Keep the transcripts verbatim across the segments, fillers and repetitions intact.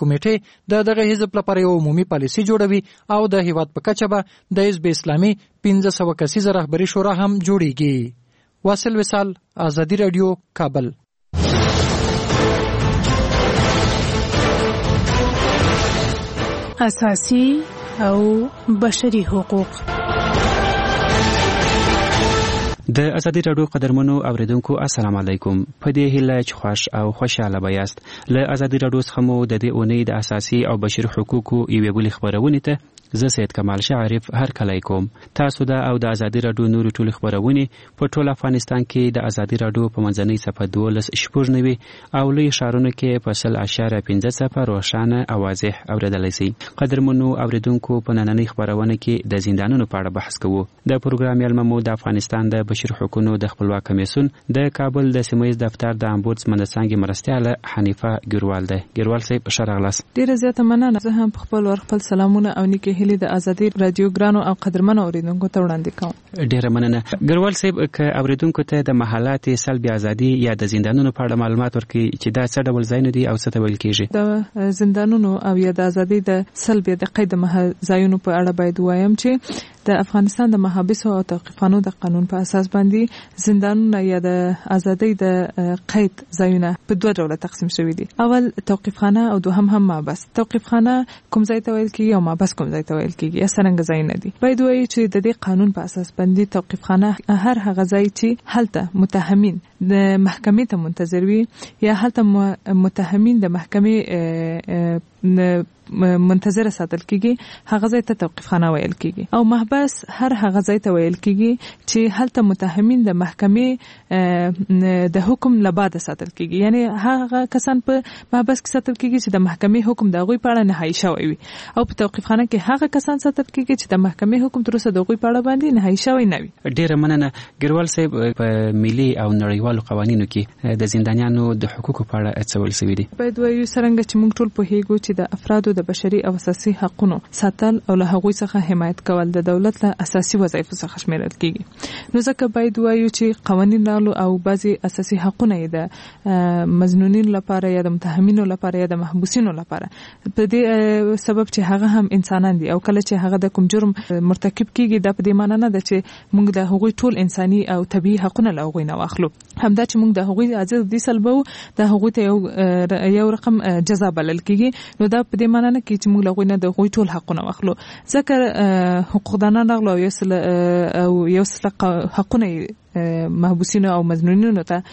کمیټې د دغه حزب لپاره یو عمومي پالیسي جوړوي او د هیواد په کچه به د حزب اسلامي پنځه سوه کسیزه رهبري شورا هم جوړیږي. واصل وصال، آزادی رادیو، کابل. اساسي او بشري حقوق. د ازادي راډیو قدرمنو اوریدونکو السلام علیکم. په دې هیله چې خوش او خوشاله بیاست. له ازادي راډیو څخه مو د دې اونۍ د اساسي او بشري حقوقو یوې بلې خبرونه ته زه سید کمال شعریف هر کله کوم. تاسو دا او د ازادي راډیو نور ټول خبرونه په ټول افغانستان کې د ازادي راډیو په منځنۍ صفحه دولس شپږ نوي او لوی شهرونو کې په سل اشاره پنځه صفر روښانه او واضح اوریدلای شئ. قدرمنو اوریدونکو په نننۍ خبرونه کې د زندانونو په اړه بحث کوو. د پروګرام یلممو د افغانستان د بشري حقوقو د خپلواک کمیسیون د کابل د سیمه‌ییز دفتر د امبودسمن څنګه مرستیاله حنیفه ګروال ده. ګروال صاحب شرغلاس. ډیره زیاته مننه. زه هم په خپل ور خپل سلامونه او نیکه هلي د ازادي رادیو ګرانو او قدرمنو اوریدونکو ته وړاندې کوم. ډیره مننه. ګروال صاحب ک اوریدونکو ته د محلات سلبي ازادي یا د زندانونو په اړه معلومات ورکړي چې دا څه ډول ځایونه دي او څه ته ویل کیږي. د زندانونو او یا د ازادي د سلبي د قید ځایونو په اړه باید وایم چې د افغانستان د محابسو او توقیفخانو د قانون په اساس باندې زندانونه یا د ازادۍ د قید ځایونه په دوه ډوله تقسیم شوي دي. اول توقیفخانه او دوهم هم محبس. توقیفخانه کوم ځای ته ویل کیږي او محبس کوم ځای ته ویل کیږي یا څنګه ځایونه دي. باید وایي چې د دې قانون په اساس باندې توقیفخانه هر هغه ځای چې هلته متهمین د محکمې ته منتظر وي یا هلته متهمین د محکمې منتظر ساتل کیږي هغه ځای ته توقیفخانه ویل کیږي. او محبس هر هغه ځای ته ویل کیږي چې هلته متهمین د محکمې د حکم له بعد ساتل کیږي. یعنی هغه کسان په محبس کې ساتل کیږي چې د محکمې حکم د غوي په اړه نهایی شوی وي او په توقیفخانه کې هغه کسان ساتل کیږي چې د محکمې حکم تر اوسه د غوي په اړه باندې نهایی شوی نه وي. ډیره مننه ګروال صاحب. په ملي او نړیوالو قوانینو کې د زندانیانو د حقوقو په اړه څه ویل شوی دي؟ باید وایو څنګه چې موږ ټول پوهیږو چې د افرادو د بشري او اساسي حقوقو ساتل او له هغوی څخه حمایت کول د دولت له اساسي وظایفو څخه شمیرل کیږي. نو ځکه باید وایو چې قوانین رالو او بعضي اساسي حقوقونه د مظنونین لپاره یا د متهمینو لپاره یا د محبوسینو لپاره په دې سبب چې هغه هم انسانان دي او کله چې هغه د کوم جرم مرتکب کیږي د په دې معنی نه ده چې موږ د هغوی ټول انساني او طبيعي حقوقونه له هغوی نه واخلو. همدا چې موږ د هغوی عاجز دي سلبو د هغوی ته یو یو رقم جزا بلل کیږي. نو دا په دې معنی نه کې چې موږ له هغوی نه د هغوی ټول حقونه واخلو. ځکه حقوقدانان راغلو او یو سل او یو سل حقونه محبوسینو او مظنونینو ته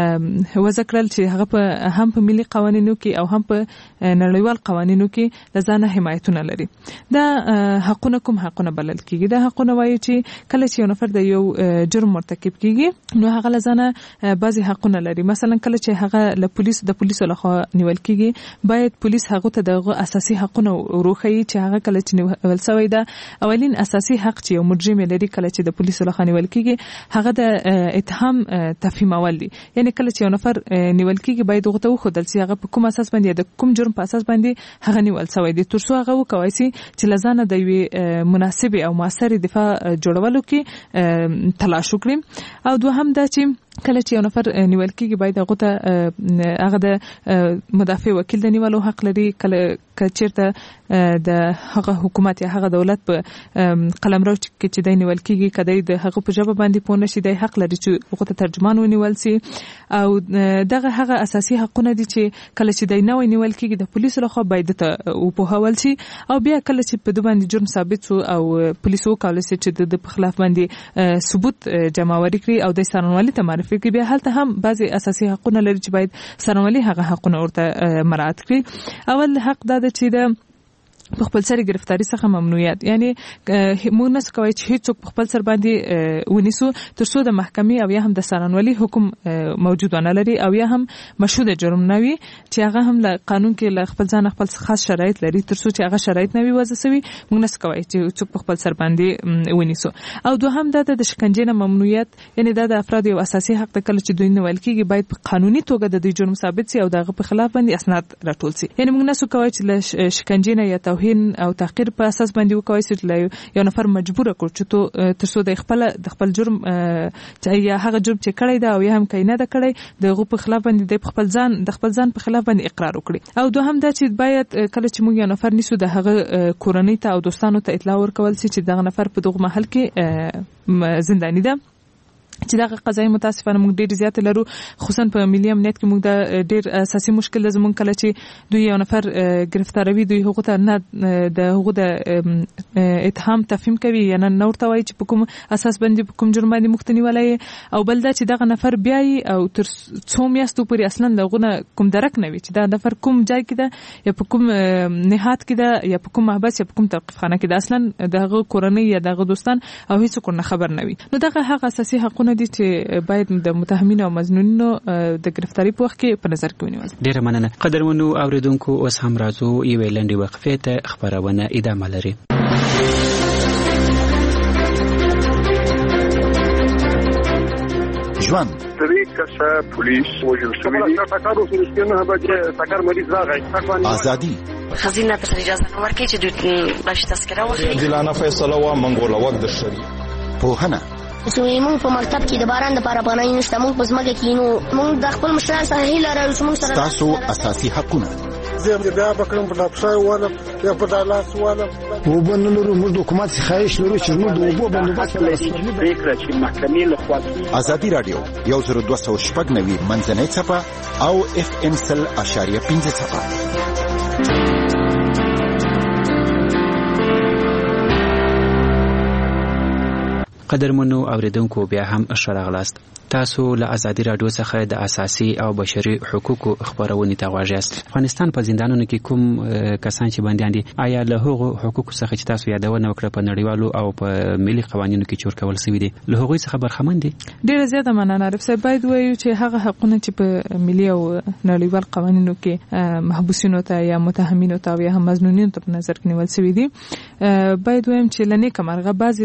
وذکرل چې هغه په هم په ملي قوانینو کې او هم په نړیوال قوانینو کې د ځان حمایتونه لري. دا حقونه کوم حقونه بلل کیږي؟ دا حقونه وایي چې کله چې یو نفر د یو جرم مرتکب کیږي نو هغه لزانه بعضي حقونه لري. مثلا کله چې هغه له پولیس د پولیسو لخوا نیول کیږي باید پولیس هغه ته د اساسي حقونه وروخی چې هغه کله چې نیول شوی دا اولین اساسي حق چې یو مجرم لري کله چې د پولیسو لخوا نیول کیږي هغه د اتهام تفهیمول دي. یعنی کله چې یو نفر نیول کیږي باید هغه ته وښودل شي هغه په کوم اساس باندې د کوم جرم په اساس باندې هغه نیول شوی دی تر څو هغه وکوي چې لزانه د یوې مناسبه او موثره دفاع جوړولو کې تلاش وکړي. او دوهم دا چې کله چې یو نفر نیول کیږي باید هغه ته هغه د مدافع وکیل د نیولو حق لري. کله کچیرته د هغه حکومت یا هغه دولت په قلمرو کې چې د نیول کیږي کدی د هغه په جواب باندې پونه شي د حق لري چې هغه ته ترجمان ونیول شي. او دغه هغه اساسي حقونه دي چې کله چې د نوې نیول کیږي د پولیسو لخوا باید ته وپوهول شي. او بیا کله چې په دوه باندې جرم ثابت شو او پولیسو کولای شي چې د خلاف باندې ثبوت جمع ورکړي او د سرنوالي ته معرفي کړي بیا هلته هم بعضي اساسي حقونه لري چې باید سرنوالي هغه حقونه ورته مراعات کړي. اول حق دا چې د په خپل سر گرفتاری څخه ممنوعیت. یعنی موږ نه کوي چې هیڅوک په خپل سر باندې ونیسو تر څو د محکمې او یا هم د سرنوالي حکم موجود نه لري او یا هم مشهود جرم نه وي چې هغه هم له قانون کې له خپل ځان خپل خاص شرایط لري. تر څو چې هغه شرایط نه وي وضع شوی موږ نه کوي چې څوک په خپل سر باندې ونیسو. او دوهم دا د شکنجې نه ممنوعیت. یعنی دا د افراد یو اساسي حق د کله چې دوی نیول کیږي باید په قانوني توګه د دوی جرم ثابت شي او دغه په خلاف باندې اسناد راټول شي. یعنی موږ نه کوي چې له شکنجې نه یا توهین او تحقیر په اساس باندې وکوي چې یو نفر مجبور کړ چې تو ترڅو د خپل د خپل جرم چې یا هغه جرم چې کړی دا او یا هم کینه ده کړی د غو په خلاف باندې د خپل ځان د خپل ځان په خلاف باندې اقرار وکړي. او دوهم دا چې باید کله چې موږ یو نفر نیسو د هغه کورنۍ ته او دوستانو ته اطلاع ورکول چې دغه نفر په دغه محل کې زنداني ده چې دا قضایي متاسفانه موږ ډېر زیات لرو خصوصا په ملي امنیت کې موږ د ډېر اساسي مشکل د زمون کله چې دوی یو نفر گرفتاروي دوی هغه ته نه د هغه د اتهام تفهیم کوي یا نه نور توای چې په کوم اساس باندې په کوم جرم باندې مختنی ولای او بل دا چې دغه نفر بیاي او تر څو میاشتو پورې اصلا دغه کوم درک نه وي چې دا نفر کوم ځای کې ده یا په کوم نهاد کې ده یا په کوم محبس یا په کوم توقيفخانه کې ده اصلا دغه کورنۍ یا دغه دوستان او هیڅ کو نه خبر نه وي. نو دغه هغه اساسي حقوق دي چې باید د متهمینو او مظنونینو د گرفتاری په وخت کې په نظر کې ونیول. ډیره مننه. قدرمنو اوریدونکو اوس هم راځو یو لنډي وقفه ته خبرونه ادامه لري. ژوند درې کسه پولیس وژل شوي دي. ټاکر اوس نه بجې ټاکر مریض راغی. ازادي خزینه ته اجازه نه ورکړي چې دوی بلش تذکره واخلي. عادلانه فیصله وا منګوله وخت د شری. پوهنه چې موږ په مکتب کې د باران د لپاره پناه نشته موږ په ځمکه کې نو موږ د خپل مشران سره هیله لرو چې موږ سره تاسو اساسي حقونه زه بیا بکرم په لپسای ولا یا په دالاس ولا وبنلو موږ د حکومت خواهش لرو چې موږ د وبو بندوبست فکر چې محکمې له خوا ازادي رادیو یو زر دوه سوه شپږ نوي منځنۍ صفه او اف ام سل اشاریه پنځه صفه. قدرمنو اوریدونکو بیا هم ښه تاسو له ازادي رادیو څخه د اساسي او بشري حقوقو خبرونه ته غواړئ. افغانستان په زندانونو کې کوم کسان چې بنديان دي آیا له هغو حقوقو څخه چې تاسو یادونه وکړه په نړیوالو او په ملي قوانینو کې چور کول شوی دي له هغوی څخه برخمن دي؟ ډیره زیاته مننه. عارف صاحب باید وایو چې هغه حقونه چې په ملي او نړیوال قوانینو کې محبوسینو ته یا متهمینو ته یا هم مظنونینو ته په نظر کې نیول شوی دي باید وایم چې لنی کمرغه بعضی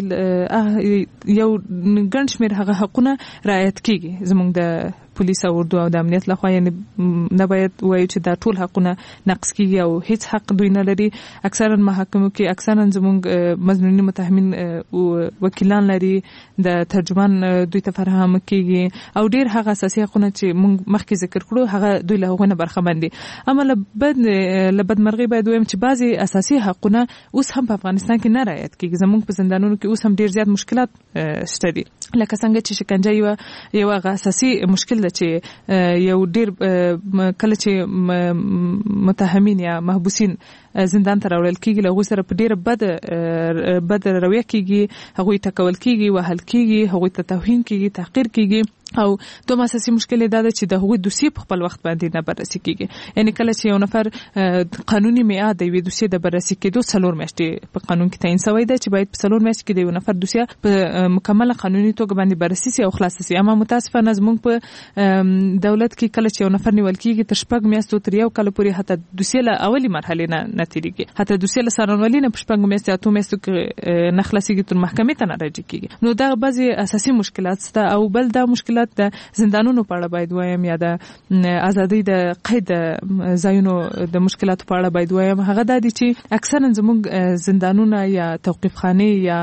یو ګڼ شمېر هغه حقونه رعایت کیږي زموږ د پولیس او اردو او د امنیت لخوا، یعنی نه باید وایو چې دا ټول حقونه نقض کیږي او هیڅ حق دوی نه لري. اکثرا محاکمو کې اکثرا زموږ مظنونین متهمین وکیلان لري، د ترجمان دوی ته فراهم کیږي او ډیر هغه اساسي حقونه چې موږ مخکې ذکر کړو هغه دوی له هغه نه برخمن دي. اما لبد لبدمرغي باید وایم چې بعضي اساسي حقونه اوس هم په افغانستان کې نه رعایت کیږي. زموږ په زندانونو کې اوس هم ډیر زیات مشکلات شته دي، لکه څنګه چې شکنجه یو یو هغه اساسي مشکل ده چې یو ډیر کله چې متهمین یا محبوسین زندان ته راوړل کیږي له سره په ډیره بد بد رویه کیږي، هغوی ټکول کیږي، وهل کیږي، هغوی ته توهین کیږي، تحقیر کیږي او دوه اساسي مشکل دا ده چې د هغوی دوسیه په خپل وخت باندې نه بررسي کیږي. یعنی کله چې یو نفر قانوني میعاد د یوې دوسیې د بررسي کېدو څلور میاشتې په قانون کې تعیین شوی دی چې باید په څلور میاشتې کې د یو نفر دوسیه په مکمله قانوني توګه باندې بررسي شي او خلاص شي. اما متاسفانه زموږ په دولت کې کله چې یو نفر نیول کیږي تر شپږ میاشتو تر یو کال پورې حتی دوسیه له اولي مرحلې نه نه تیریږي، حتی دوسیه له څارنوالۍ نه په شپږ میاشتې اتو میاشتو کې نه خلاصېږي تر محکمې ته نه راجع کیږي. نو دا بعضي اساسي مشکلات شته. او بل دا مشکلات د زندانونو په اړه باید وایم یا د ازادۍ د قید ځایونو د مشکلاتو په اړه باید وایم. هغه دا دي چې اکثرا زموږ زندانونه یا توقیفخانه یا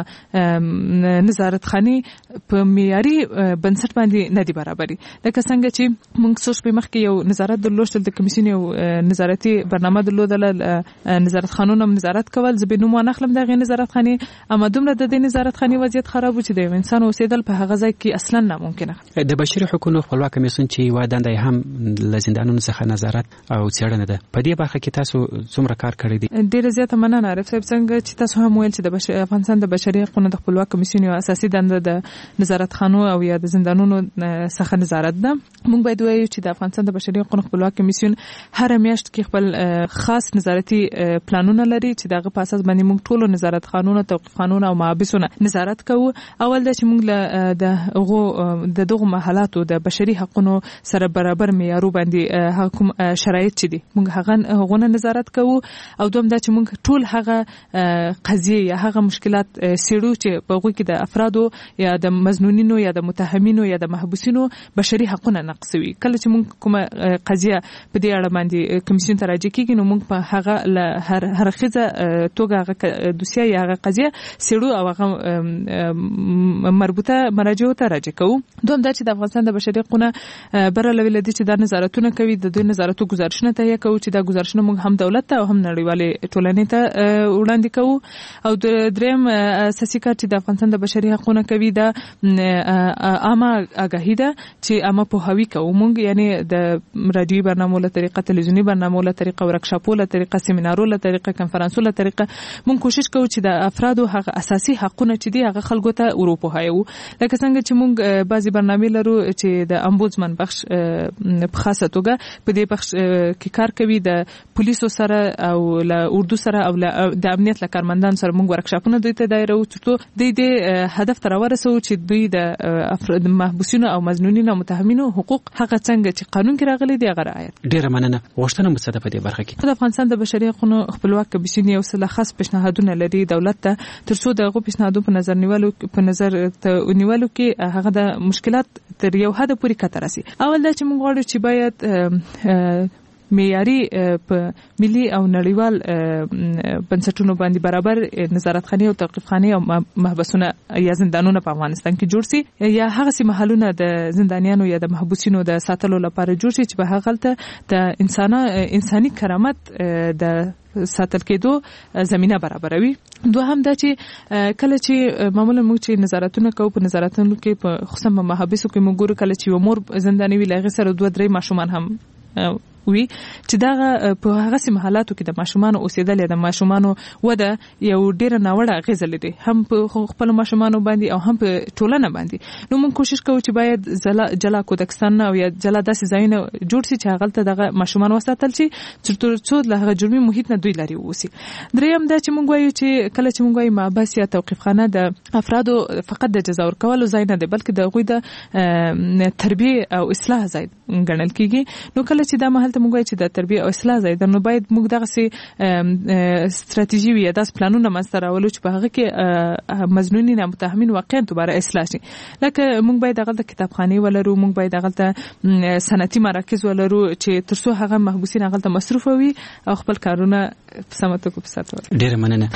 نظارتخانه په معیاري بنسټ باندې نه دي برابري. لکه څنګه چې موږ څو شپې مخکې یو نظارت درلود د کمیسیون یو نظارتي برنامه درلودله، نظارتخانونو نظارت کول. زه به نوم ونخلم دغه نظارتخانه، اما دومره د دې نظارتخانه وضعیت خراب و چې د انسان اوسېدل په هغه ځای کې اصلا ناممکنه. د بشري حقوقو خپلواک کمیسیون چې یو دنده هم له زندانونو څخه نظارت او څېړنه ده، په دې برخه کې تاسو څومره کار کړی دی؟ ډیره زیاته مننه عارف صاحب. څنګه چې تاسو هم ویل چې د افغانستان د بشري حقوقو د خپلواک کمیسیون یو اساسي دنده د نظارتخانو او یا د زندانونو څخه نظارت ده. موږ باید وایو چې د افغانستان د بشري حقوقو خپلواک کمیسیون هر میاشت کې خپل خاص نظارتي پلانونه لري چې دغه په اساس باندې موږ ټول نظارتخانونه، توقیفخانونه او محابسونه نظارت کوو. اول د چې موږ د هغو د دغه حالاتو د بشري حقوقو سره برابر معیارو باندې حکوم شرایط چي دي موږ هغه غونه نظارت کوو او دوم دا چې موږ ټول هغه قضیه یا هغه مشکلات سیړو چې په غوږ کې د افرادو یا د مزنونینو یا د متهمینو یا د محبوسینو بشري حقوقونه نقصوي. کله چې موږ کومه قضیه په دې اړه باندې کمیسیون ته راځي کیږي نو موږ په هغه له هر هر خزه توګه هغه دوسیه یا هغه قضیه سیړو او هغه مربوطه مراجعو ته راځي کوو. دوم دا چې د افغانستان د بشري حقوقو بره لوي لدی چې د نظارتونه کوي د دوی نظارتو گزارشونه تهیه کوي چې دا گزارشونه موږ هم دولت ته او هم نړیوالې ټولنې ته وړاندې کوو. او د دریم اساسي کار چې د افغانستان د بشري حقوقو کوي دا عامه آگاهی ده چې عامه پوهاوی کوو موږ یعنی د رادیوي برنامو له طریقه تلویزیونی برنامو له طریقه ورکشاپو له طریقه سیمینارو له طریقه کنفرانسو له طریقه موږ کوشش کوو چې د افرادو هغه اساسي حقوقونه چې دي هغه خلکو ته وروپوهایو. لکه څنګه چې موږ بعضی برنامې لرو چې د امبودسمن بخش په خاصه توګه په دې بخش کې کار کوي د پولیسو سره او له اردو سره او د امنیت له کارمندان سره موږ ورکشاپونه دوی ته دایره او چې دوی د هدف تر ورسو چې دوی د افراد محبوسینو او مزنونینو او متهمینو حقوق هغه څنګه چې قانون کې راغلي دی هغه رعایت. ډیره مننه. غوښتنه مصدق په دې برخه کې د افغانستان د بشري حقوقو خپلواک کمیسیون یو څه خاص پیشنهادونه لري دولت ته ترڅو دغه پیشنهادو په نظر نیولو په نظر ته نیولو کې هغه د مشکلات تر یو حد پورې کتر راسي. اول دا چې موږ غواړو چې باید معیاري په ملي او نړیوال بنسټونو باندې برابر نظارتخانه او توقيفخانه او محبسونه یا زندانونه په افغانستان کې جوړ سي یا هغه سي محلونه د زندانیانو یا د محبوسینو د ساتلو لپاره جوړ سي چې به هغه ته د انسانه انساني کرامت د ساتل کېدو زمينه برابروي. دوهم دا چې کله چې معمولا موږ چې نظارتونه کوو په نظارتونو کې په خصوصا محبسو کې موږ ګورو کله چې یو مور زنداني وي لغه سره دوه درې ماشومان هم وي چې دا په هغه سي حالاتو کې د ماشومان اوسېدل د ماشومان وده یو ډیره ناوړه غیزه لري هم په خپل ماشومان باندې او هم په ټولنه باندې. نو موږ کوشش کوو چې باید جلا جلا کودکستان او یا جلا داسې ځایونه جوړ شي چې هغه ته دغه ماشومان وساتل شي چې له هغه جرمي محیط نه دوی لري وسی. دریم دا چې موږ وایو چې کله چې موږ وایو محبس یا توقيفخانه د افرادو فقط د جزا ورکولو ځای نه دی بلکې د غوي د تربیه او اصلاح ځای ګڼل کیږي. نو کله چې دا محل موږ وایو چې د تربیه او اصلاح ځای نو باید موږ دغه سي ستراتیژي وي داس پلانونه مستر اولو چې په هغه کې مزنونین او متهمین واقعا دوباره اصلاح شي. لکه موږ باید دغه کتابخانه ولرو موږ باید دغه صنعتي مراکز ولرو چې ترڅو هغه محبوسین هغه ته مصروف وي او خپل کارونه په سمته کو په ساتو. ډیره مننه.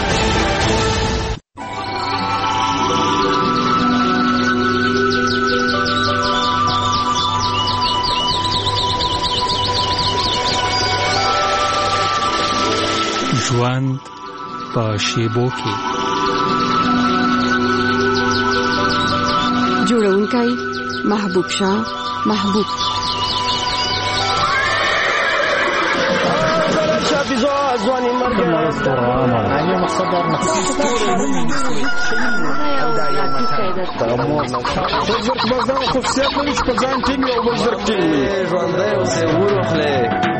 ژوند په شیبو کې جوړونکی محبوب شاه محبوب ځواني مرګ نه مقصد دا مقصد دا یو مقصد دا مو خو ځکه بازار خو څه په ځان ټینګ او بازار ټینګ ژوند دی او ورخله